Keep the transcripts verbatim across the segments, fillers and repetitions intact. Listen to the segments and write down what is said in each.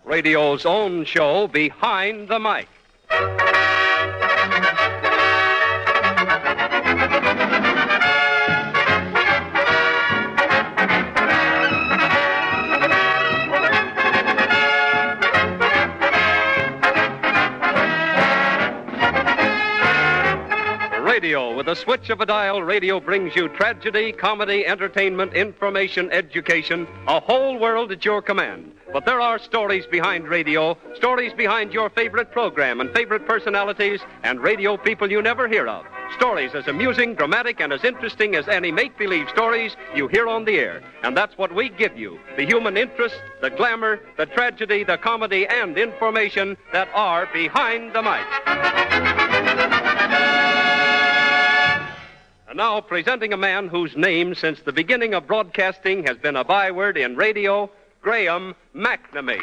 radio's own show, Behind the Mic. Radio. With a switch of a dial, radio brings you tragedy, comedy, entertainment, information, education, a whole world at your command. But there are stories behind radio, stories behind your favorite program and favorite personalities and radio people you never hear of. Stories as amusing, dramatic, and as interesting as any make-believe stories you hear on the air. And that's what we give you, the human interest, the glamour, the tragedy, the comedy, and information that are behind the mic. And now, presenting a man whose name, since the beginning of broadcasting, has been a byword in radio, Graham McNamee.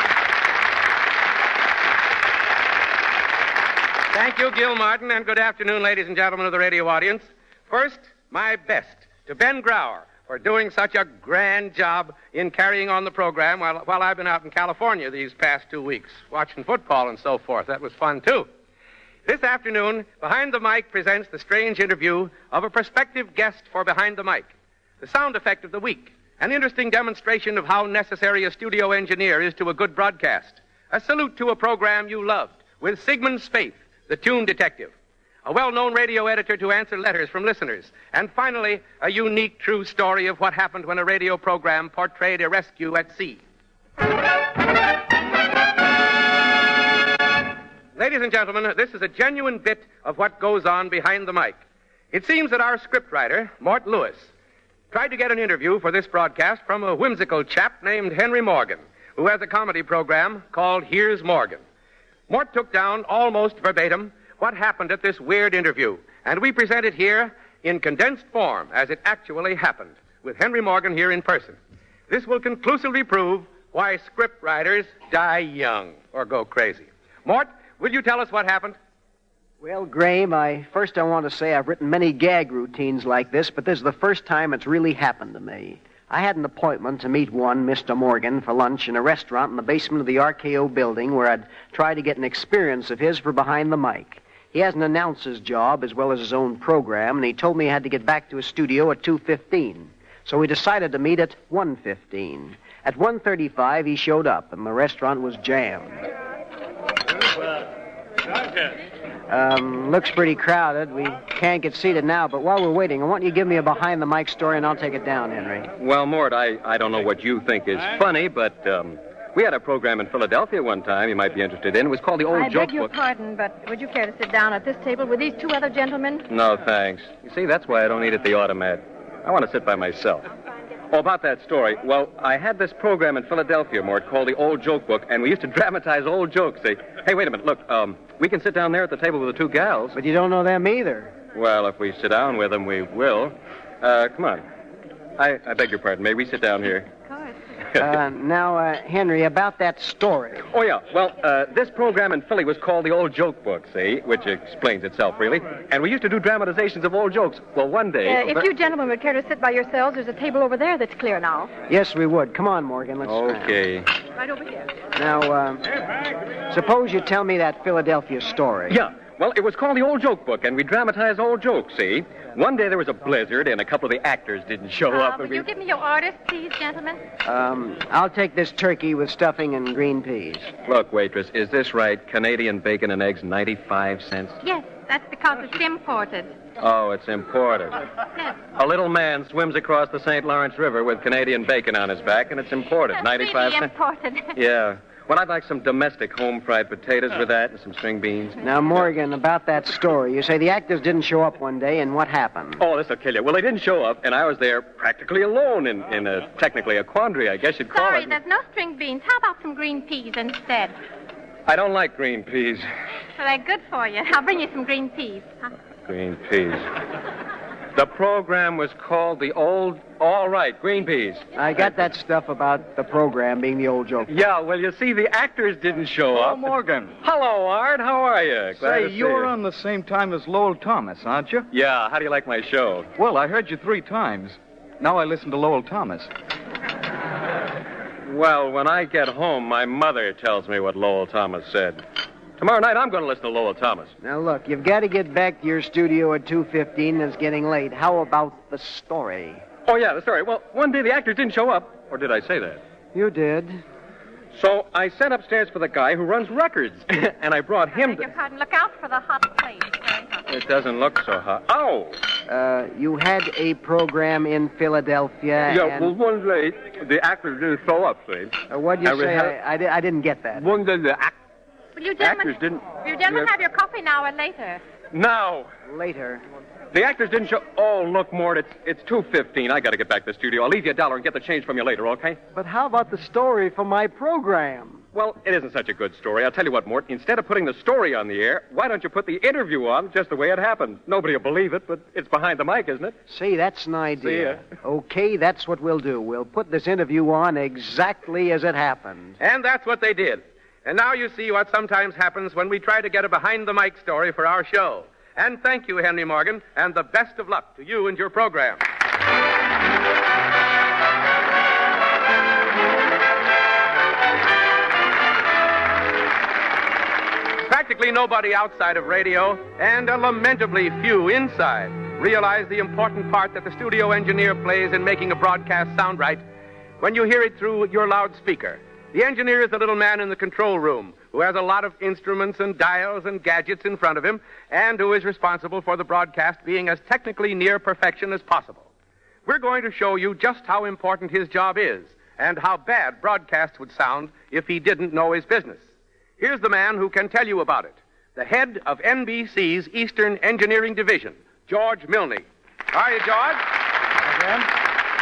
Thank you, Gil Martin, and good afternoon, ladies and gentlemen of the radio audience. First, my best to Ben Grauer for doing such a grand job in carrying on the program while, while I've been out in California these past two weeks, watching football and so forth. That was fun, too. This afternoon, Behind the Mic presents the strange interview of a prospective guest for Behind the Mic. The sound effect of the week, an interesting demonstration of how necessary a studio engineer is to a good broadcast. A salute to a program you loved, with Sigmund Spaeth, the tune detective. A well-known radio editor to answer letters from listeners. And finally, a unique true story of what happened when a radio program portrayed a rescue at sea. Ladies and gentlemen, this is a genuine bit of what goes on behind the mic. It seems that our scriptwriter, Mort Lewis, tried to get an interview for this broadcast from a whimsical chap named Henry Morgan, who has a comedy program called Here's Morgan. Mort took down almost verbatim what happened at this weird interview, and we present it here in condensed form as it actually happened, with Henry Morgan here in person. This will conclusively prove why scriptwriters die young or go crazy. Mort, will you tell us what happened? Well, Graham, I first I want to say I've written many gag routines like this, but this is the first time it's really happened to me. I had an appointment to meet one, Mister Morgan, for lunch in a restaurant in the basement of the R K O building where I'd try to get an experience of his for Behind the Mic. He has an announcer's job as well as his own program, and he told me he had to get back to his studio at two fifteen. So we decided to meet at one fifteen. At one thirty-five, he showed up, and the restaurant was jammed. Um, looks pretty crowded. We can't get seated now, but while we're waiting, I want you to give me a behind-the-mic story, and I'll take it down, Henry. Well, Mort, I, I don't know what you think is funny, but um, we had a program in Philadelphia one time you might be interested in. It was called The Old I Joke beg your Book. pardon, but would you care to sit down at this table with these two other gentlemen? No, thanks. You see, that's why I don't eat at the automat. I want to sit by myself. Oh, about that story. Well, I had this program in Philadelphia, Mort, called The Old Joke Book, and we used to dramatize old jokes. See? Hey, wait a minute. Look, um, we can sit down there at the table with the two gals. But you don't know them either. Well, if we sit down with them, we will. Uh, come on. I, I beg your pardon. May we sit down here? Of course. Uh, now, uh, Henry, about that story. Oh, yeah. Well, uh, this program in Philly was called The Old Joke Book, see, which explains itself, really. And we used to do dramatizations of old jokes. Well, one day... Uh, if you gentlemen would care to sit by yourselves, there's a table over there that's clear now. Yes, we would. Come on, Morgan. Let's Okay. Right over here. Now, uh, suppose you tell me that Philadelphia story. Yeah. Well, it was called The Old Joke Book, and we dramatized old jokes, see? One day there was a blizzard, and a couple of the actors didn't show Uh, up. would We- you give me your orders, please, gentlemen? Um, I'll take this turkey with stuffing and green peas. Look, waitress, is this right? Canadian bacon and eggs, ninety-five cents? Yes, that's because it's imported. Oh, it's imported. Yes. A little man swims across the Saint Lawrence River with Canadian bacon on his back, and it's imported, ninety-five Really cents. imported. Yeah. Well, I'd like some domestic home-fried potatoes with that and some string beans. Now, Morgan, about that story. You say the actors didn't show up one day, and what happened? Oh, this'll kill you. Well, they didn't show up, and I was there practically alone in, in a, technically a quandary, I guess you'd call Sorry, it. there's no string beans. How about some green peas instead? I don't like green peas. Well, they're good for you. I'll bring you some green peas. Huh? Green peas. The program was called The Old... All right, green peas. I got that stuff about the program being the old joke. Yeah, well, you see, the actors didn't show up. Oh, Morgan. Hello, Art. How are you? Glad to Say, see you're you. on the same time as Lowell Thomas, aren't you? Yeah, how do you like my show? Well, I heard you three times. Now I listen to Lowell Thomas. Well, when I get home, my mother tells me what Lowell Thomas said. Tomorrow night, I'm going to listen to Lowell Thomas. Now, look, you've got to get back to your studio at two fifteen. It's getting late. How about the story? Oh, yeah, the story. Well, one day the actors didn't show up. Or did I say that? You did. So I sent upstairs for the guy who runs records. And I brought him Beg to... your pardon. Look out for the hot plate. It's very hot. It doesn't look so hot. Oh! Uh, you had a program in Philadelphia. Yeah, and... well, one day, the actors didn't show up, see? Uh, what'd you And we say? had- I, I, di- I didn't get that. One day, the act- Will you actors gentlemen, didn't... will you gentlemen Yeah. have your coffee now or later? Now! Later. The actors didn't show... Oh, look, Mort, it's, it's two fifteen. I got to get back to the studio. I'll leave you a dollar and get the change from you later, okay? But how about the story for my program? Well, it isn't such a good story. I'll tell you what, Mort. Instead of putting the story on the air, why don't you put the interview on just the way it happened? Nobody will believe it, but it's behind the mic, isn't it? See, that's an idea. See Okay, that's what we'll do. We'll put this interview on exactly as it happened. And that's what they did. And now you see what sometimes happens when we try to get a behind-the-mic story for our show. And thank you, Henry Morgan, and the best of luck to you and your program. Practically nobody outside of radio, and a lamentably few inside, realize the important part that the studio engineer plays in making a broadcast sound right when you hear it through your loudspeaker. The engineer is the little man in the control room who has a lot of instruments and dials and gadgets in front of him and who is responsible for the broadcast being as technically near perfection as possible. We're going to show you just how important his job is and how bad broadcasts would sound if he didn't know his business. Here's the man who can tell you about it, the head of N B C's Eastern Engineering Division, George Milne. How are you, George? Again?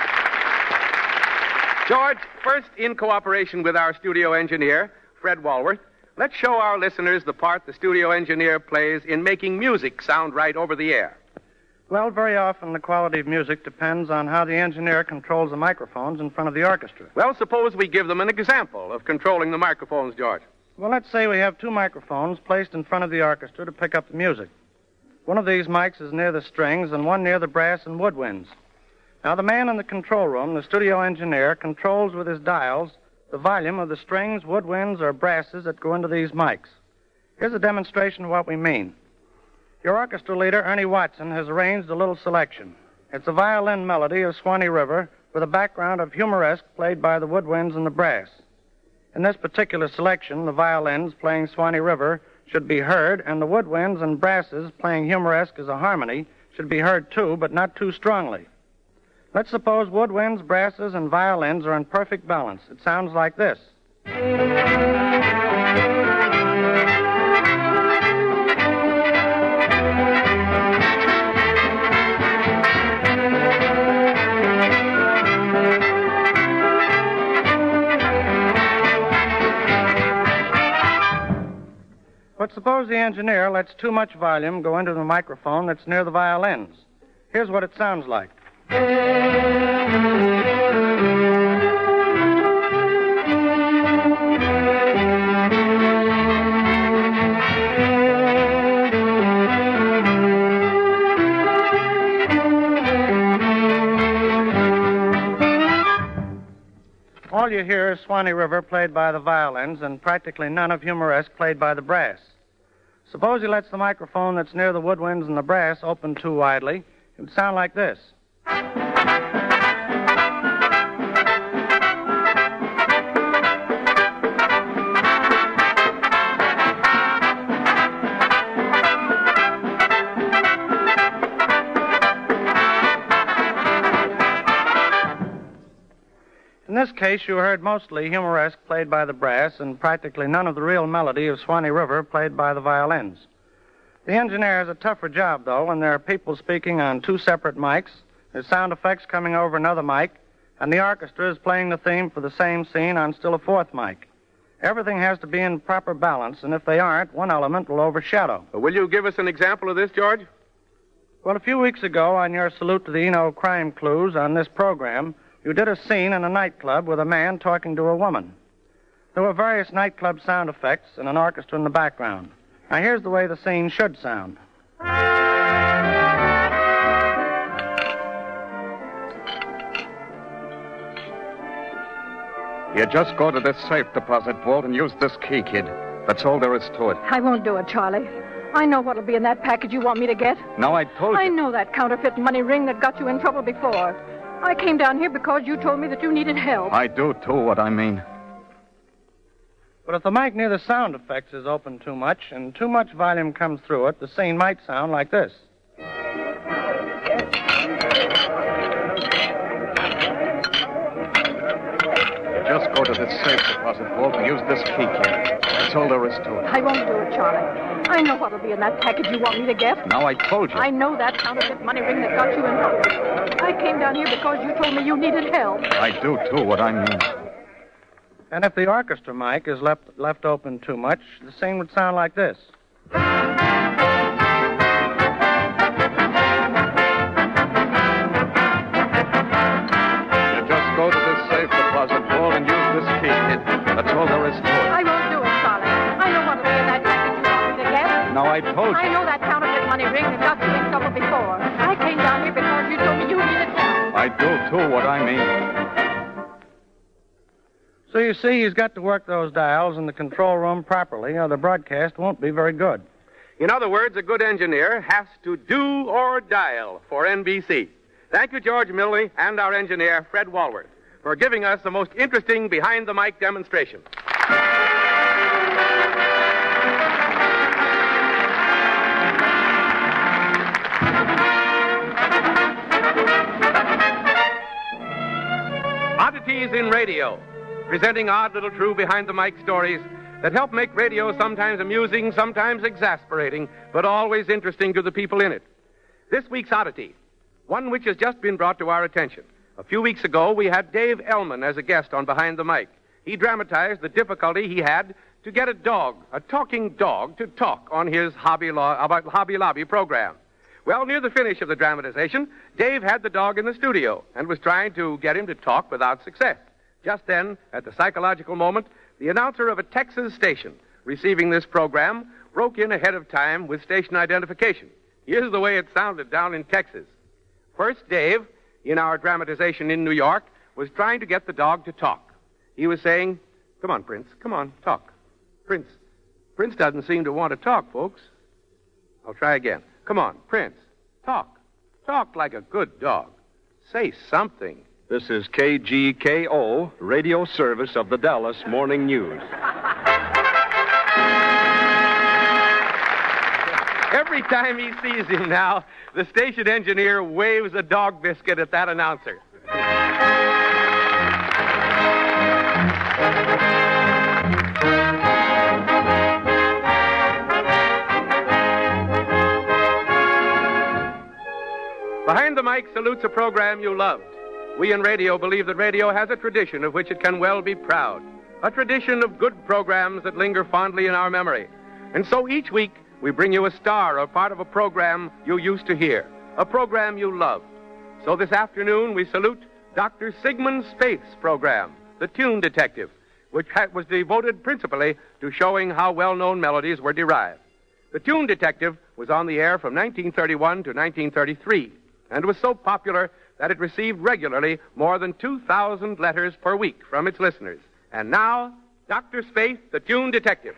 George, first, in cooperation with our studio engineer, Fred Walworth, let's show our listeners the part the studio engineer plays in making music sound right over the air. Well, very often the quality of music depends on how the engineer controls the microphones in front of the orchestra. Well, suppose we give them an example of controlling the microphones, George. Well, let's say we have two microphones placed in front of the orchestra to pick up the music. One of these mics is near the strings and one near the brass and woodwinds. Now, the man in the control room, the studio engineer, controls with his dials the volume of the strings, woodwinds, or brasses that go into these mics. Here's a demonstration of what we mean. Your orchestra leader, Ernie Watson, has arranged a little selection. It's a violin melody of Swanee River with a background of humoresque played by the woodwinds and the brass. In this particular selection, the violins playing Swanee River should be heard, and the woodwinds and brasses playing humoresque as a harmony should be heard too, but not too strongly. Let's suppose woodwinds, brasses, and violins are in perfect balance. It sounds like this. But suppose the engineer lets too much volume go into the microphone that's near the violins. Here's what it sounds like. All you hear is Swanee River played by the violins and practically none of humoresque played by the brass. Suppose he lets the microphone that's near the woodwinds and the brass open too widely. It would sound like this. In this case, you heard mostly humoresque played by the brass and practically none of the real melody of Swanee River played by the violins. The engineer has a tougher job, though, when there are people speaking on two separate mics, there's sound effects coming over another mic, and the orchestra is playing the theme for the same scene on still a fourth mic. Everything has to be in proper balance, and if they aren't, one element will overshadow. Uh, will you give us an example of this, George? Well, a few weeks ago, on your Salute to the Eno Crime Clues on this program, you did a scene in a nightclub with a man talking to a woman. There were various nightclub sound effects and an orchestra in the background. Now, here's the way the scene should sound. You just go to this safe deposit vault and use this key, kid. That's all there is to it. I won't do it, Charlie. I know what'll be in that package you want me to get. Now, I told you. I know that counterfeit money ring that got you in trouble before. I came down here because you told me that you needed help. I do, too, what I mean. But if the mic near the sound effects is open too much and too much volume comes through it, the scene might sound like this. Just go to this safe deposit vault and use this key, kid. That's all there is to it. I won't do it, Charlie. I know what'll be in that package you want me to get. Now, I told you. I know that counterfeit money ring that got you in trouble. I came down here because you told me you needed help. I do, too, what I mean. And if the orchestra mic is left, left open too much, the scene would sound like this. Go to this safe deposit vault and use this key, kid. That's all there is to it. I won't do it, Charlie. I know what'll be in that package you want me to get. Now, I told you. I know that counterfeit money ring that got you in trouble before. I came down here because you told me you needed help. I do, too, what I mean. So you see, he's got to work those dials in the control room properly, or the broadcast won't be very good. In other words, a good engineer has to do or dial for N B C. Thank you, George Milne, and our engineer, Fred Walworth, for giving us the most interesting behind-the-mic demonstration. Oddities in Radio, presenting odd little true behind-the-mic stories that help make radio sometimes amusing, sometimes exasperating, but always interesting to the people in it. This week's oddity, one which has just been brought to our attention. A few weeks ago, we had Dave Ellman as a guest on Behind the Mic. He dramatized the difficulty he had to get a dog, a talking dog, to talk on his Hobby, Lo- about Hobby Lobby program. Well, near the finish of the dramatization, Dave had the dog in the studio and was trying to get him to talk without success. Just then, at the psychological moment, the announcer of a Texas station receiving this program broke in ahead of time with station identification. Here's the way it sounded down in Texas. First, Dave, in our dramatization in New York, was trying to get the dog to talk. He was saying, "Come on, Prince, come on, talk. Prince, Prince doesn't seem to want to talk, folks." I'll try again. Come on, Prince, talk. Talk like a good dog. Say something. This is K G K O, radio service of the Dallas Morning News. Every time he sees him now, the station engineer waves a dog biscuit at that announcer. Behind the Mic salutes a program you loved. We in radio believe that radio has a tradition of which it can well be proud. A tradition of good programs that linger fondly in our memory. And so each week, we bring you a star or part of a program you used to hear, a program you loved. So this afternoon, we salute Doctor Sigmund Spaeth's program, The Tune Detective, which was devoted principally to showing how well-known melodies were derived. The Tune Detective was on the air from nineteen thirty-one to nineteen thirty-three and was so popular that it received regularly more than two thousand letters per week from its listeners. And now, Doctor Spaeth, The Tune Detective.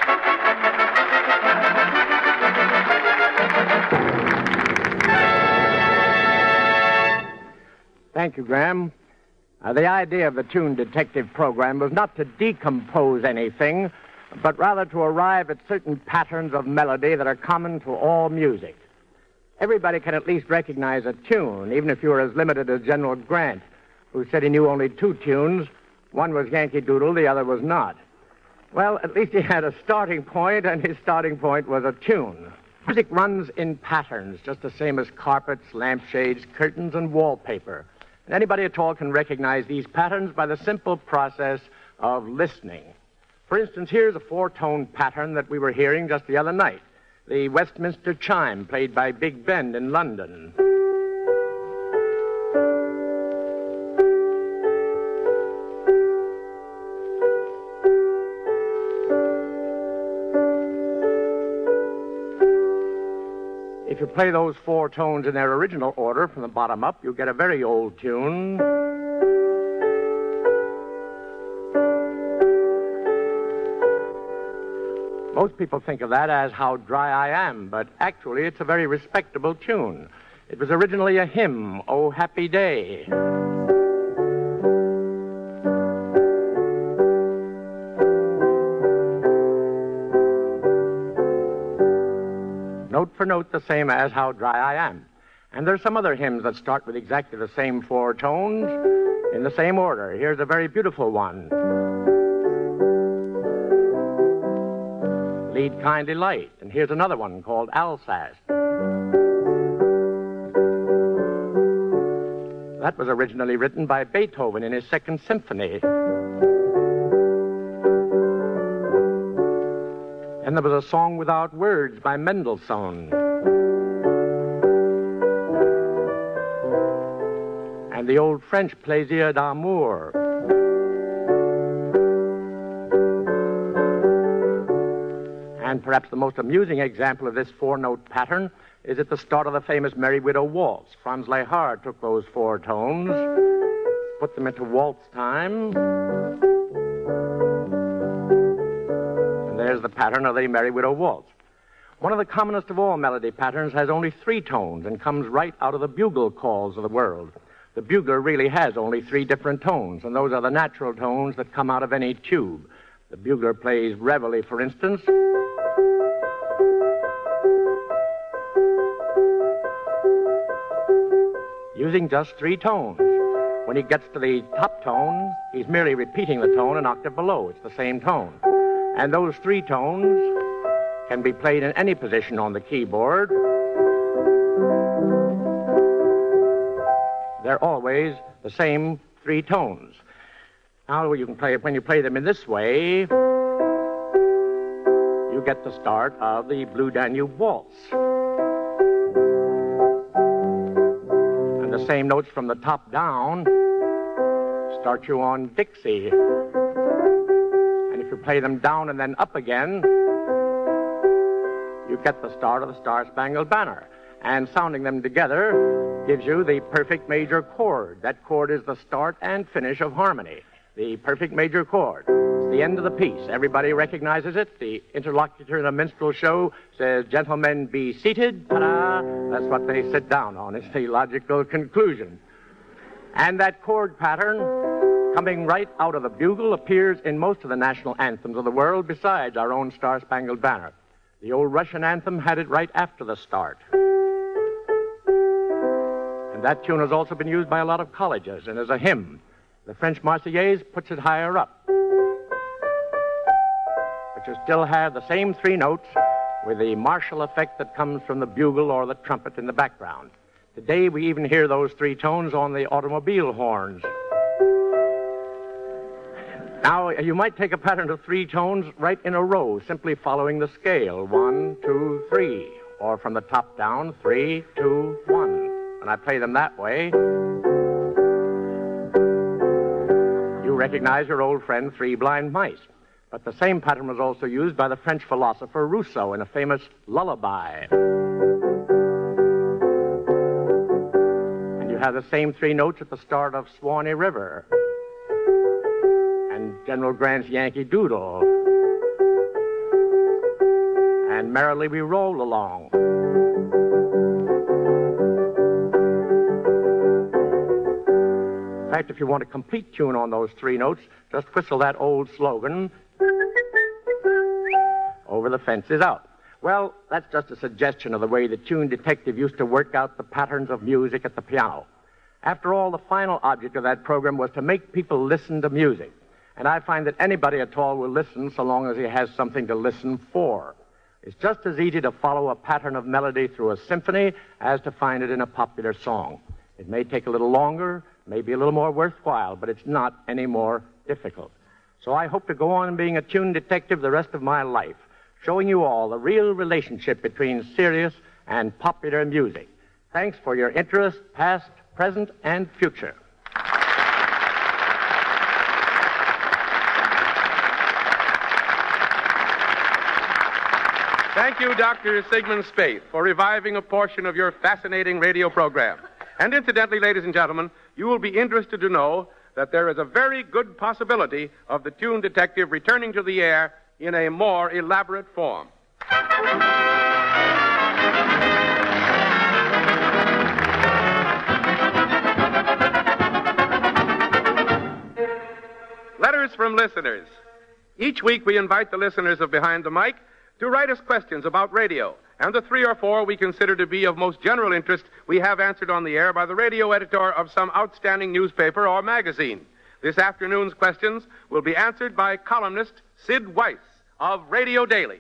Thank you, Graham. Uh, the idea of the Tune Detective program was not to decompose anything, but rather to arrive at certain patterns of melody that are common to all music. Everybody can at least recognize a tune, even if you are as limited as General Grant, who said he knew only two tunes. One was Yankee Doodle, the other was not. Well, at least he had a starting point, and his starting point was a tune. Music runs in patterns, just the same as carpets, lampshades, curtains, and wallpaper. And anybody at all can recognize these patterns by the simple process of listening. For instance, here's a four-tone pattern that we were hearing just the other night. The Westminster Chime, played by Big Ben in London. If you play those four tones in their original order from the bottom up, you'll get a very old tune. Most people think of that as How Dry I Am, but actually it's a very respectable tune. It was originally a hymn, Oh Happy Day. Note for note the same as How Dry I Am. And there's some other hymns that start with exactly the same four tones in the same order. Here's a very beautiful one. Lead Kindly Light. And here's another one called Alsace. That was originally written by Beethoven in his Second Symphony. And there was a Song Without Words by Mendelssohn. And the old French Plaisir d'amour. And perhaps the most amusing example of this four-note pattern is at the start of the famous Merry Widow Waltz. Franz Lehár took those four tones, put them into waltz time, and there's the pattern of the Merry Widow Waltz. One of the commonest of all melody patterns has only three tones and comes right out of the bugle calls of the world. The bugler really has only three different tones, and those are the natural tones that come out of any tube. The bugler plays Reveille, for instance. Using just three tones. When he gets to the top tone, he's merely repeating the tone an octave below. It's the same tone. And those three tones can be played in any position on the keyboard. They're always the same three tones. Now, you can play when you play them in this way, you get the start of the Blue Danube Waltz. And the same notes from the top down start you on Dixie. And if you play them down and then up again, you get the start of the Star-Spangled Banner. And sounding them together gives you the perfect major chord. That chord is the start and finish of harmony. The perfect major chord. It's the end of the piece. Everybody recognizes it. The interlocutor in a minstrel show says, "Gentlemen, be seated." Ta-da! That's what they sit down on. It's the logical conclusion. And that chord pattern, coming right out of the bugle, appears in most of the national anthems of the world besides our own Star-Spangled Banner. The old Russian anthem had it right after the start. And that tune has also been used by a lot of colleges and as a hymn. The French Marseillaise puts it higher up. But you still have the same three notes with the martial effect that comes from the bugle or the trumpet in the background. Today we even hear those three tones on the automobile horns. Now, you might take a pattern of three tones right in a row, simply following the scale. One, two, three. Or from the top down, three, two, one. And I play them that way. You recognize your old friend, Three Blind Mice. But the same pattern was also used by the French philosopher Rousseau in a famous lullaby. And you have the same three notes at the start of Swanee River. And General Grant's Yankee Doodle. And Merrily We Roll Along. In fact, if you want a complete tune on those three notes, just whistle that old slogan, "Over the Fence is Out." Well, that's just a suggestion of the way the tune detective used to work out the patterns of music at the piano. After all, the final object of that program was to make people listen to music. And I find that anybody at all will listen so long as he has something to listen for. It's just as easy to follow a pattern of melody through a symphony as to find it in a popular song. It may take a little longer, maybe a little more worthwhile, but it's not any more difficult. So I hope to go on being a tune detective the rest of my life, showing you all the real relationship between serious and popular music. Thanks for your interest, past, present, and future. Thank you, Doctor Sigmund Spaeth, for reviving a portion of your fascinating radio program. And incidentally, ladies and gentlemen, you will be interested to know that there is a very good possibility of the Tune Detective returning to the air in a more elaborate form. Letters from listeners. Each week we invite the listeners of Behind the Mic to write us questions about radio, and the three or four we consider to be of most general interest we have answered on the air by the radio editor of some outstanding newspaper or magazine. This afternoon's questions will be answered by columnist Sid Weiss of Radio Daily.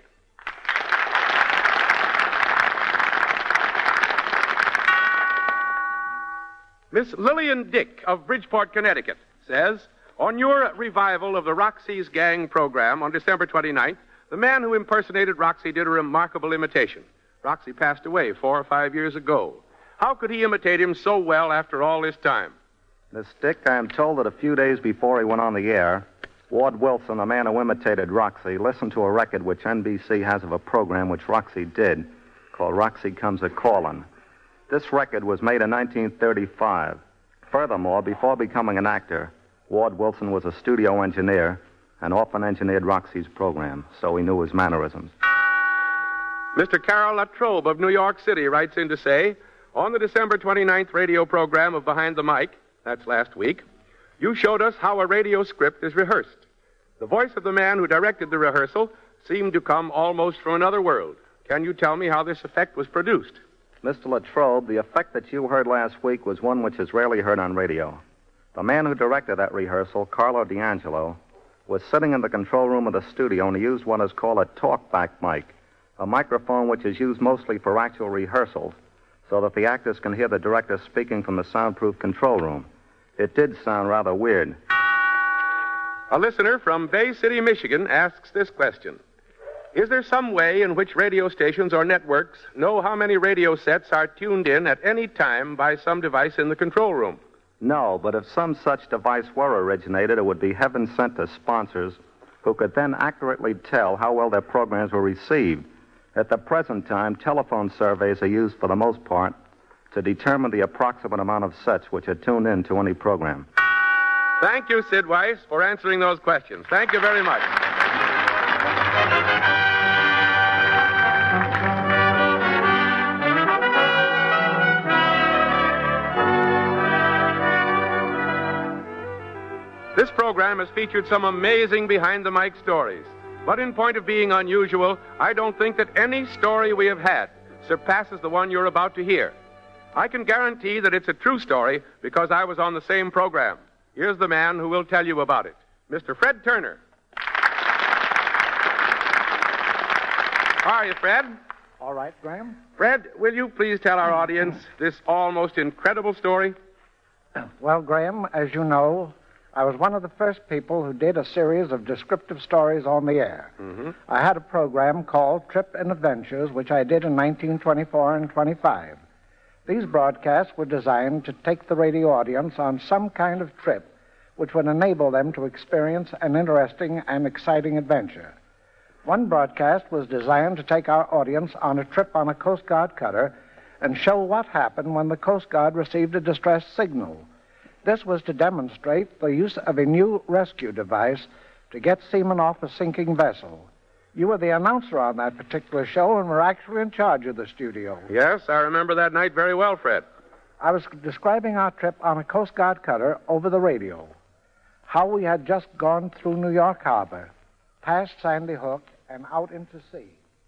Miss Lillian Dick of Bridgeport, Connecticut says, on your revival of the Roxy's Gang program on December twenty-ninth, the man who impersonated Roxy did a remarkable imitation. Roxy passed away four or five years ago. How could he imitate him so well after all this time? Miss Dick, I am told that a few days before he went on the air, Ward Wilson, the man who imitated Roxy, listened to a record which N B C has of a program which Roxy did, called Roxy Comes A-Callin'. This record was made in nineteen thirty-five. Furthermore, before becoming an actor, Ward Wilson was a studio engineer and often engineered Roxy's program, so he knew his mannerisms. Mister Carol Latrobe of New York City writes in to say, on the December twenty-ninth radio program of Behind the Mic, that's last week, you showed us how a radio script is rehearsed. The voice of the man who directed the rehearsal seemed to come almost from another world. Can you tell me how this effect was produced? Mister Latrobe, the effect that you heard last week was one which is rarely heard on radio. The man who directed that rehearsal, Carlo D'Angelo, was sitting in the control room of the studio, and he used what is called a talkback mic, a microphone which is used mostly for actual rehearsals, so that the actors can hear the director speaking from the soundproof control room. It did sound rather weird. A listener from Bay City, Michigan, asks this question. Is there some way in which radio stations or networks know how many radio sets are tuned in at any time by some device in the control room? No, but if some such device were originated, it would be heaven sent to sponsors who could then accurately tell how well their programs were received. At the present time, telephone surveys are used for the most part to determine the approximate amount of sets which are tuned in to any program. Thank you, Sid Weiss, for answering those questions. Thank you very much. This program has featured some amazing behind-the-mic stories. But in point of being unusual, I don't think that any story we have had surpasses the one you're about to hear. I can guarantee that it's a true story because I was on the same program. Here's the man who will tell you about it, Mister Fred Turner. How are you, Fred? All right, Graham. Fred, will you please tell our audience this almost incredible story? Well, Graham, as you know, I was one of the first people who did a series of descriptive stories on the air. Mm-hmm. I had a program called Trip and Adventures, which I did in nineteen twenty-four and twenty-five. These broadcasts were designed to take the radio audience on some kind of trip which would enable them to experience an interesting and exciting adventure. One broadcast was designed to take our audience on a trip on a Coast Guard cutter and show what happened when the Coast Guard received a distress signal. This was to demonstrate the use of a new rescue device to get seamen off a sinking vessel. You were the announcer on that particular show and were actually in charge of the studio. Yes, I remember that night very well, Fred. I was describing our trip on a Coast Guard cutter over the radio. How we had just gone through New York Harbor, past Sandy Hook, and out into sea.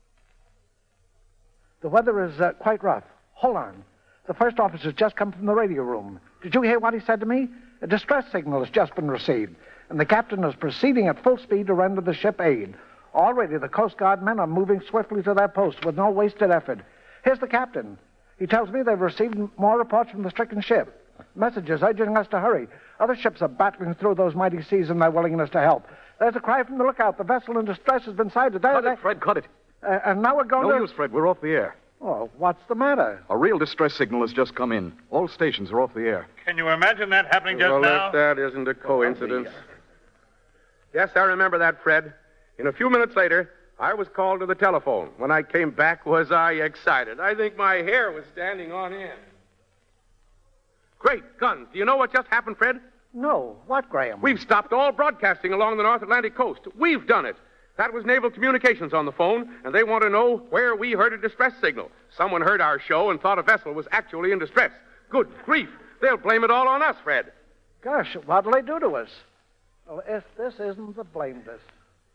The weather is uh, quite rough. Hold on. The first officer's just come from the radio room. Did you hear what he said to me? A distress signal has just been received, and the captain is proceeding at full speed to render the ship aid. Already the Coast Guard men are moving swiftly to their posts with no wasted effort. Here's the captain. He tells me they've received more reports from the stricken ship. Messages urging us to hurry. Other ships are battling through those mighty seas in their willingness to help. There's a cry from the lookout. The vessel in distress has been sighted. There, Cut there. it, Fred, cut it. Uh, and now we're going no to... use, Fred. We're off the air. Oh, what's the matter? A real distress signal has just come in. All stations are off the air. Can you imagine that happening just well, now? If that isn't a coincidence. Yes, I remember that, Fred. In a few minutes later, I was called to the telephone. When I came back, was I excited. I think my hair was standing on end. Great guns. Do you know what just happened, Fred? No. What, Graham? We've stopped all broadcasting along the North Atlantic coast. We've done it. That was Naval Communications on the phone, and they want to know where we heard a distress signal. Someone heard our show and thought a vessel was actually in distress. Good grief. They'll blame it all on us, Fred. Gosh, what'll they do to us? Well, if this isn't the blameless.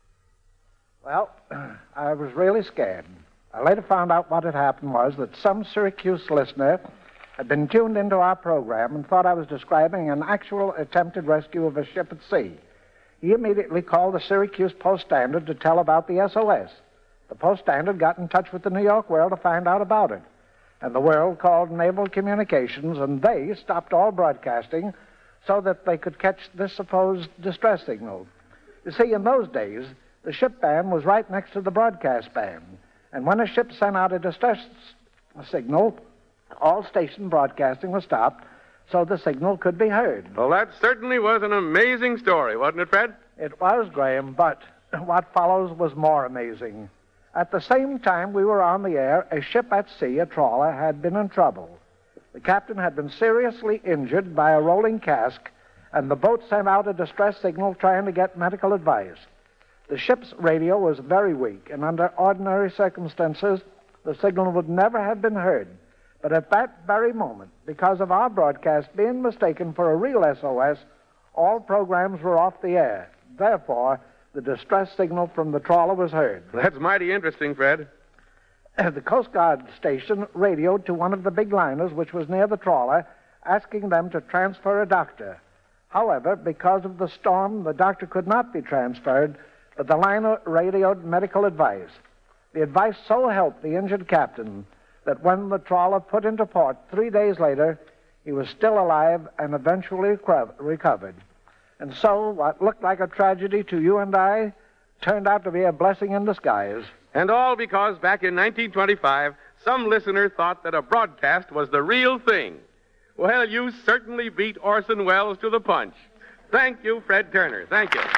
Well, I was really scared. I later found out what had happened was that some Syracuse listener had been tuned into our program and thought I was describing an actual attempted rescue of a ship at sea. He immediately called the Syracuse Post-Standard to tell about the S O S. The Post-Standard got in touch with the New York World to find out about it. And the World called Naval Communications, and they stopped all broadcasting so that they could catch this supposed distress signal. You see, in those days, the ship band was right next to the broadcast band. And when a ship sent out a distress signal, all station broadcasting was stopped so the signal could be heard. Well, that certainly was an amazing story, wasn't it, Fred? It was, Graham, but what follows was more amazing. At the same time we were on the air, a ship at sea, a trawler, had been in trouble. The captain had been seriously injured by a rolling cask, and the boat sent out a distress signal trying to get medical advice. The ship's radio was very weak, and under ordinary circumstances, the signal would never have been heard. But at that very moment, because of our broadcast being mistaken for a real S O S, all programs were off the air. Therefore, the distress signal from the trawler was heard. That's mighty interesting, Fred. The Coast Guard station radioed to one of the big liners, which was near the trawler, asking them to transfer a doctor. However, because of the storm, the doctor could not be transferred, but the liner radioed medical advice. The advice so helped the injured captain that when the trawler put into port three days later, he was still alive and eventually recovered. And so, what looked like a tragedy to you and I turned out to be a blessing in disguise. And all because back in nineteen twenty-five, some listener thought that a broadcast was the real thing. Well, you certainly beat Orson Welles to the punch. Thank you, Fred Turner. Thank you.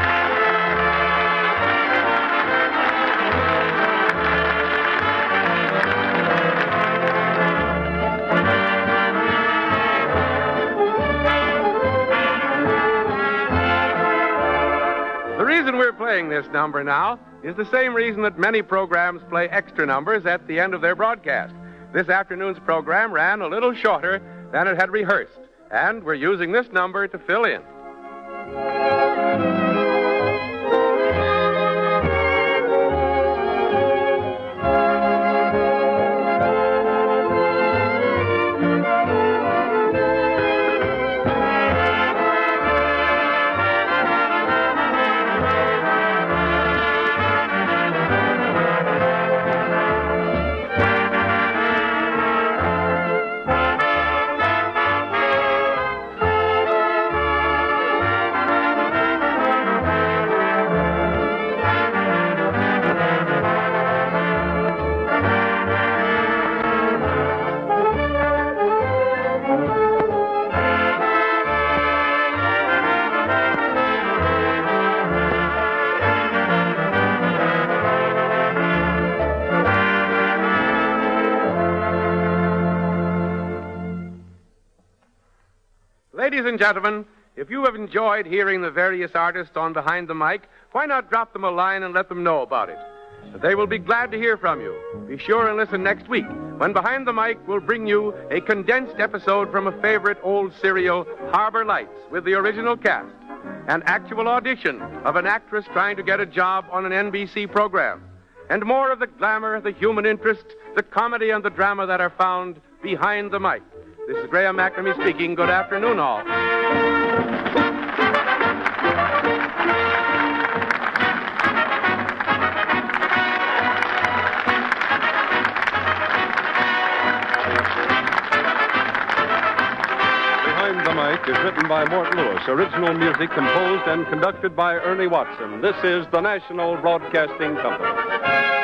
The reason we're playing this number now is the same reason that many programs play extra numbers at the end of their broadcast. This afternoon's program ran a little shorter than it had rehearsed, and we're using this number to fill in. Ladies and gentlemen, if you have enjoyed hearing the various artists on Behind the Mic, why not drop them a line and let them know about it? They will be glad to hear from you. Be sure and listen next week, when Behind the Mic will bring you a condensed episode from a favorite old serial, Harbor Lights, with the original cast, an actual audition of an actress trying to get a job on an N B C program, and more of the glamour, the human interest, the comedy, and the drama that are found behind the mic. This is Graham McNamee speaking. Good afternoon, all. Behind the Mic is written by Mort Lewis. Original music composed and conducted by Ernie Watson. This is the National Broadcasting Company.